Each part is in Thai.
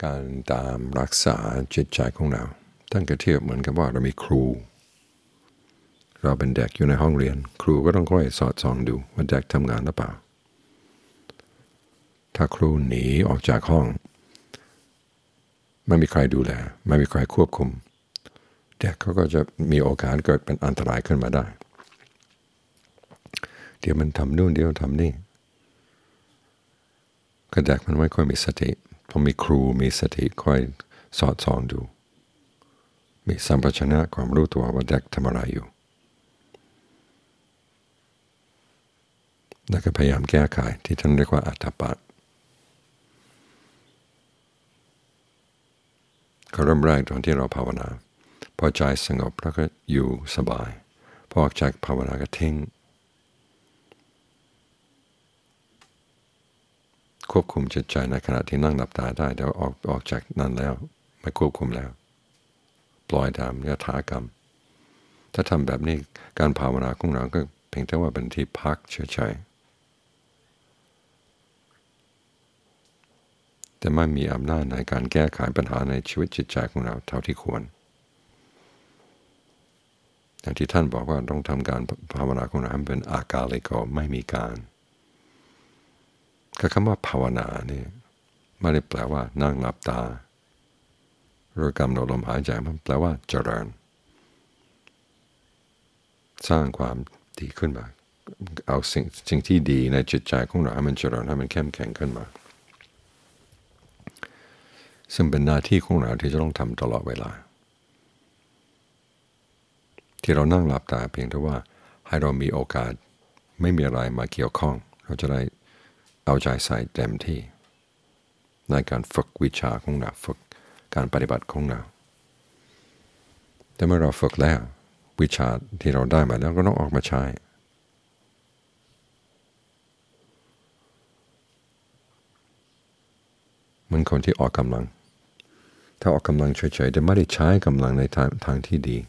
การตามรักษาจิตใจของเราท่านก็เทียบเหมือนกับว่าเรามีครูเราเป็นเด็กอยู่ในห้องเรียนครูก็ต้องคอยสอดส่องดูว่าเด็กทำงานหรือเปล่าถ้าครูหนีออกจากห้องไม่มีใครดูแลไม่มีใครควบคุมเด็กเขาก็จะมีโอกาสเกิดเป็นอันตรายขึ้นมาได้เดี๋ยวมันทำนู่นเดี๋ยวทำนี่ก็เด็กมันไม่ค่อยมีสติพอมีครูมีสติคอยสอดส่องดูมีสัมปชัญญะความรู้ตัวว่าเด็กทำอะไรอยู่แล้วก็พยายามแก้ไขที่ท่านเรียกว่าอัตถปะก็เริ่มแรกตอนที่เราภาวนาพอใจสงบแล้วก็อยู่สบายพอออกจากภาวนาก็ทิ้งควบคุมจิตใจในขณะที่นั่งหลับตาได้เดี๋ยวออกจากนั้นแล้วไม่ควบคุมแล้วปล่อยตามยถากรรมถ้าทำแบบนี้การภาวนาของเราก็เพียงแต่ว่าเป็นที่พักเฉยๆแต่ไม่มีอำนาจในการแก้ไขปัญหาในชีวิตจิตใจของเราเท่าที่ควรอย่างที่ท่านบอกว่าต้องทำการภาวนาของเราเป็นอากาลิโกไม่มีการคำว่าภาวนานี่ไม่ได้แปลว่านั่งหลับตาหรือกำหนดลมหายใจมันแปลว่าเจริญสร้างความดีขึ้นมาเอาสิ่งที่ดีในจิตใจของเราให้มันเจริญให้มันเข้มแข็งขึ้นมาซึ่งเป็นหน้าที่ของเราที่จะต้องทำตลอดเวลาที่เรานั่งหลับตาเพียงแต่ว่าให้เรามีโอกาสไม่มีอะไรมาเกี่ยวข้องเราจะได้เอาใจใส่เต็มที่ในการฝึกวิชาของเราฝึกการปฏิบัติของเราแต่เมื่อเราฝึกแล้ววิชาที่เราได้มาแล้วก็ต้องออกมาใช้เหมือนคนที่ออกกำลังถ้าออกกำลังเฉยๆแต่ไม่ได้ใช้กำลังในทางที่ดี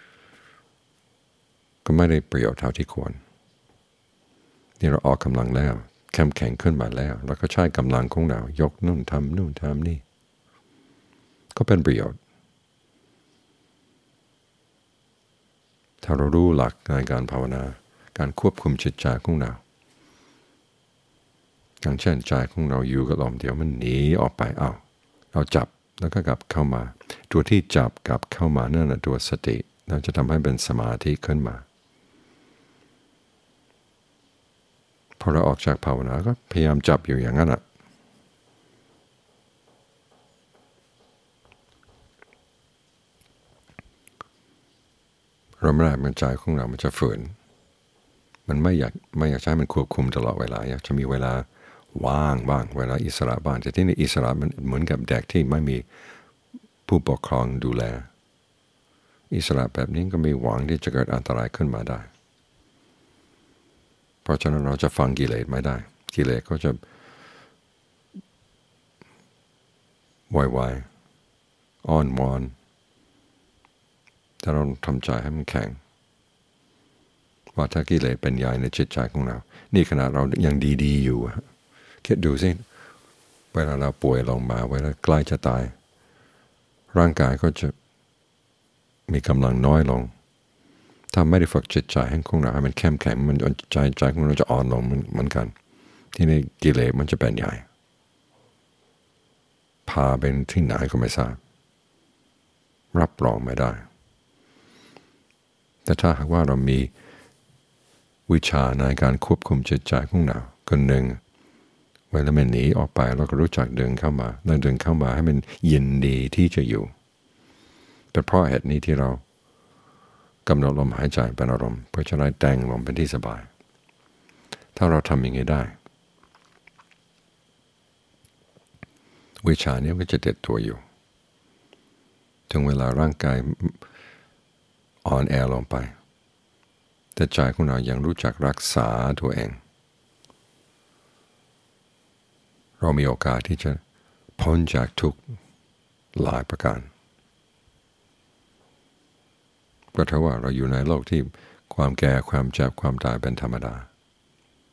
ก็ไม่ได้ประโยชน์เท่าที่ควรนี่เราออกกำลังแล้วเข้มแข็งขึ้นมาแล้วแล้วก็ใช้กำลังของเรายกนู่นทำนี่ก็เป็นประโยชน์ถ้าเรารู้หลักในการภาวนาการควบคุมจิตใจของเราอย่างเช่นใจของเราอยู่กับลมเดี๋ยวมันหนีออกไปเราจับแล้วก็กลับเข้ามาตัวที่จับกลับเข้ามานั่นน่ะตัวสติเราจะทำให้เป็นสมาธิขึ้นมาพอเราออกจากภาวนาก็พยายามจับอยู่อย่างนั้นเริ่มแรกมันใจของเรามันจะฝืนมันไม่อยากใช้มันควบคุมตลอดเวลาอยากจะมีเวลาว่างบ้างเวลาอิสระบ้างแต่ที่นี่อิสระมันเหมือนกับเด็กที่ไม่มีผู้ปกครองดูแลอิสระแบบนี้ก็มีหวังที่จะเกิดอันตรายขึ้นมาได้เพราะฉะนั้นเราจะฟังกิเลสไม่ได้กิเลสก็จะวายอ้อนวอนแต่เราทำใจให้มันแข็งว่าถ้ากิเลสเป็นใหญ่ในจิตใจของเรานี่ขณะเรายังดีๆอยู่คิดดูสิเวลาเราป่วยลงมาเวลาใกล้จะตายร่างกายก็จะมีกำลังน้อยลงถ้าไม่ได้ฝึกจิตใจให้ของเราให้มันเข้มแข็งมันใจของเราจะอ่อนลงเหมือนกันที่นี่กิเลสมันจะเป็นใหญ่พาเป็นที่ไหนก็ไม่ทราบรับรองไม่ได้แต่ถ้าหากว่าเรามีวิชาในการควบคุมจิตใจของเราคนหนึ่งเวลามันหนีออกไปเราก็รู้จักเดินเข้ามาแล้วเดินเข้ามาให้มันยินดีที่จะอยู่เป็นเพราะเหตุนี้ที่เรากำหนดลมหายใจเป็นอารมณ์เพื่อจะได้แต่งลมเป็นที่สบายถ้าเราทำอย่างนี้ได้วิชานี้ก็จะเด็ดตัวอยู่ถึงเวลาร่างกายอ่อนแอลงไปแต่ใจของเรายังรู้จักรักษาตัวเองเรามีโอกาสที่จะพ้นจากทุกข์หลายประการก็เท่าว่าเราอยู่ในโลกที่ความแก่ความเจ็บความตายเป็นธรรมดา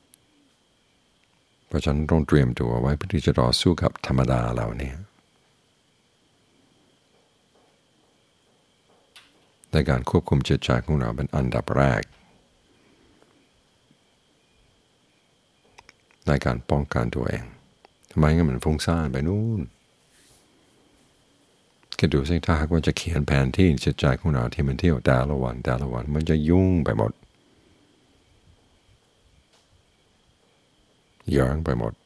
เพราะฉะนั้นต้องเตรียมตัวไว้เพื่อที่จะต่อสู้กับธรรมดาเหล่านี้ในการควบคุมจิตใจของเราเป็นอันดับแรกในการป้องกันตัวเองทำไมงั้นมันฟุ้งซ่านไปนู่นคิดดูสิถ้าหากว่าจะเขียนแผนที่จิตใจของเราที่มันเที่ยวแต่ละวันมันจะยุ่งไปหมดเยอะไปหมด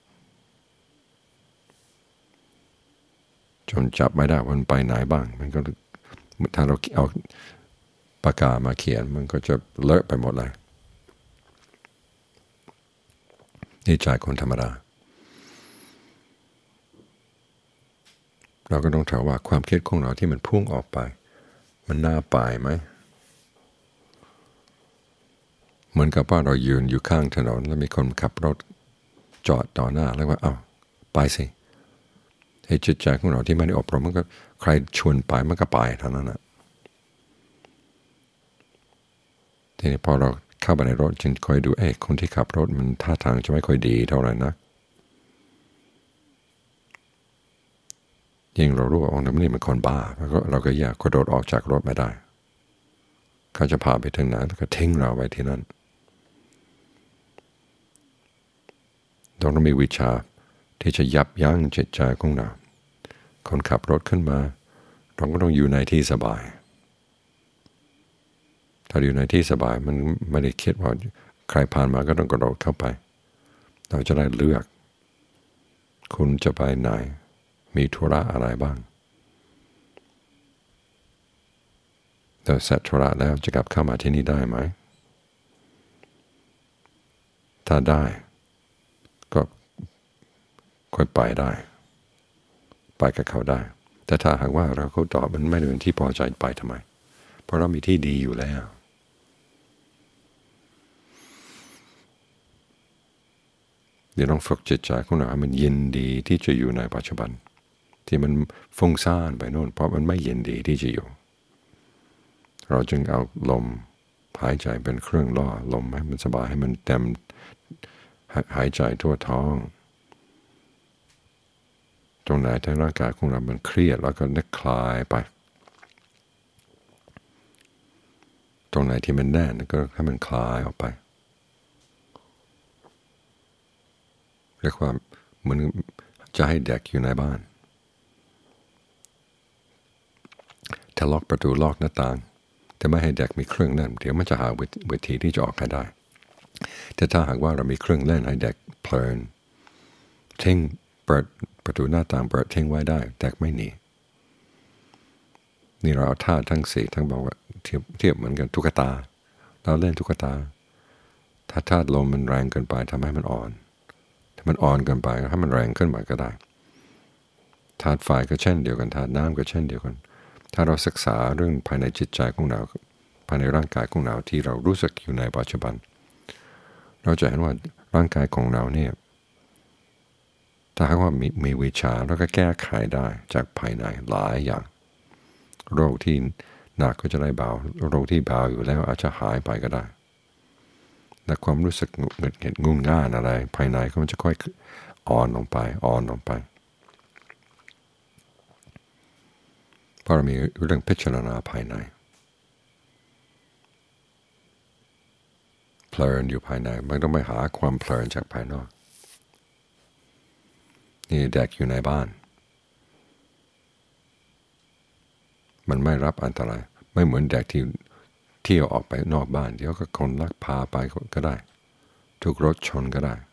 จนจับไม่ได้ว่ามันไปไหนบ้างมันก็ถ้าเราเอาปากกามาเขียนมันก็จะเลอะไปหมดเลยนี่ใจคนธรรมดาเราก็ต้องถามว่าความคิดของเราที่มันพุ่งออกไปมันน่าไปไหมเหมือนกับว่าเรายืนอยู่ข้างถนนแล้วมีคนขับรถจอดต่อหน้าแล้วว่าไปสิให้จิตใจของเราที่ไม่ได้อบรมมันก็ใครชวนไปมันก็ไปเท่านั้นนะทีนี้พอเราเข้าไปในรถจึงคอยดูคนที่ขับรถมันท่าทางจะไม่ค่อยดีเท่าไหร่นะยิ่งเรารู้ว่านี่มันคนบ้าเราก็อยากกระโดดออกจากรถไม่ได้เขาจะพาไปถึงไหนแล้วก็ทิ้งเราไว้ที่นั่นต้องมีวิชาที่จะยับยั้งจิตใจของเราคนขับรถขึ้นมาเราก็ต้องอยู่ในที่สบายถ้าอยู่ในที่สบายมันไม่ได้คิดว่าใครผ่านมาก็ต้องกระโดดเข้าไปเราจะได้เลือกคุณจะไปไหนมีธุระอะไรบ้างแต่เสร็จธุระแล้วจะกลับเข้ามาที่นี่ได้ไหมถ้าได้ก็ค่อยไปได้ไปกับเขาได้แต่ถ้าหากว่าเราเขาตอบมันไม่เป็นที่พอใจไปทำไมเพราะเรามีที่ดีอยู่แล้วเดี๋ยวต้องฝึกจิตใจของเราให้มันยินดีที่จะอยู่ในปัจจุบันที่มันฟุ้งซ่านไปโน่นเพราะมันไม่ยินดีที่จะอยู่เราจึงเอาลมหายใจเป็นเครื่องล่อลมให้มันสบายให้มันเต็มหายใจทั่วท้องตรงไหนที่ร่างกายของเรามันเครียดแล้วก็นึกคลายไปตรงไหนที่มันแน่นก็ให้มันคลายออกไปเรียกว่าเหมือนจะให้เด็กอยู่ในบ้านถ้าล็อกประตูล็อกหน้าต่างแต่ไม่ให้เด็กมีเครื่องเล่นเดี๋ยวมันจะหาวิธีที่จะออกให้ได้แต่ถ้าหากว่าเรามีเครื่องเล่นให้เด็กเพลินทิ้งเปิดประตูหน้าต่างเปิดทิ้งไว้ได้เด็กไม่หนีนี่เราเอาท่าทั้งสี่ทั้งบอกว่าเทียบเหมือนกันตุ๊กตาเราเล่นตุ๊กตาถ้าธาตุลมมันแรงเกินไปทำให้มันอ่อนถ้ามันอ่อนเกินไปก็ให้มันแรงขึ้นมาก็ได้ธาตุไฟก็เช่นเดียวกันธาตุน้ำก็เช่นเดียวกันถ้าเราศึกษาเรื่องภายในจิตใจของเราภายในร่างกายของเราที่เรารู้สึกอยู่ในปัจจุบันเราจะเห็นว่าร่างกายของเราเนี่ยถ้าหากว่ามีวิชาแล้วก็แก้ไขได้จากภายในหลายอย่างโรคที่หนักก็จะได้เบาโรคที่เบาอยู่แล้วอาจจะหายไปก็ได้และความรู้สึกหงุดหงิดงุนง่านอะไรภายในก็มันจะค่อยอ่อนลงไปเพราะเรามีเรื่องพิจารณาภายในเพลินอยู่ภายในไม่ต้องไปหาความเพลินจากภายนอกนี่เด็กอยู่ในบ้านมันไม่รับอันตรายไม่เหมือนเด็กที่เที่ยวออกไปนอกบ้านเดี๋ยวก็คนลักพาไปก็ได้ถูกรถชนก็ได้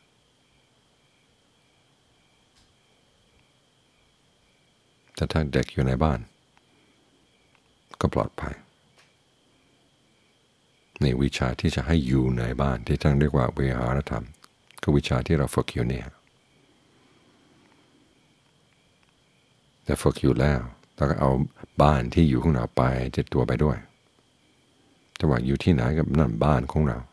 แต่ถ้าเด็กอยู่ในบ้านก็ปลอดภัยในวิชาที่จะให้อยู่ในบ้านที่ท่านเรียกว่าวิหารธรรมก็วิชาที่เราฝึกอยู่เนี่ยแต่ฝึกอยู่แล้วเราก็เอาบ้านที่อยู่ของเราไปติดตัวไปด้วยแต่ว่าอยู่ที่ไหนก็นั่นบ้านของเรา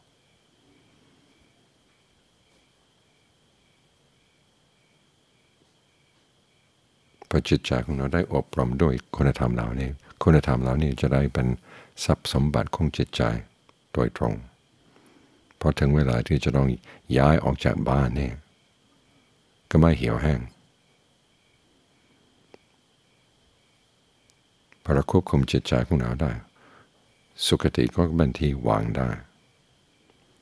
พอจิตใจของเราได้อบรมด้วยคุณธรรมเหล่านี้คุณธรรมเหล่านี้จะได้เป็นทรัพย์สมบัติของจิตใจโดยตรงพอถึงเวลาที่จะต้องย้ายออกจากบ้านนี่ก็ไม่เหี่ยวแห้งพอเราควบคุมจิตใจของเราได้สุคติก็เป็นที่วางได้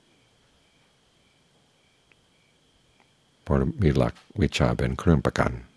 เพราะมีหลักวิชาเป็นเครื่องประกัน